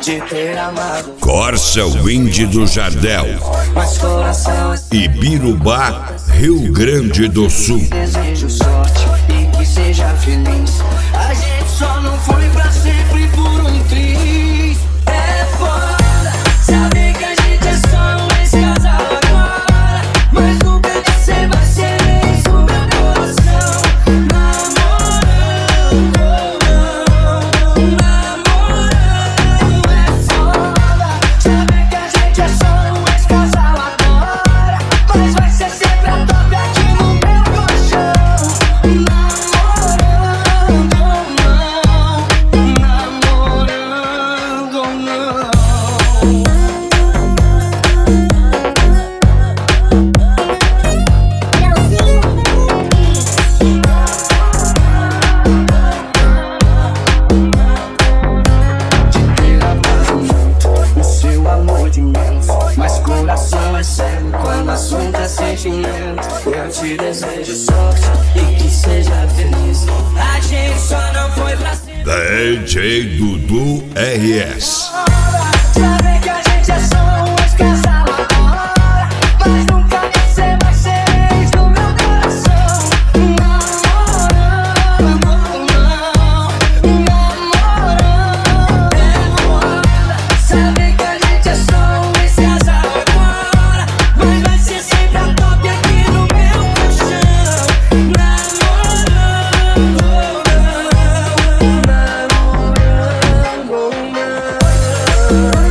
de ter amado. Corsa Wind do Jardel, Mas coração Ibirubá, Rio Grande do Sul. desejo sorte e que seja feliz. A gente só não foi pra sempre por um triz. É foda saber que a gente é só um ex-casal agora, mas nunca você vai ser ex do meu coração. Namorando, namorando. É foda saber que a gente é só um ex-casal agora, mas vai ser sempre a top aqui no meu colchão. Namorando, não, namorando, de ter amado muito o seu amor de imenso, mas coração é cego quando o assunto é sentimento. Eu te desejo sorte e que seja feliz. A gente só não foi pra sempre. DJ Dudu RS. Saber que a gente é só um ex-casal agora, mas nunca você vai ser ex do meu coração. Namorando, namorando. É foda saber que a gente é só um ex-casal agora, mas vai ser sempre a top aqui no meu colchão. Namorando, namorando.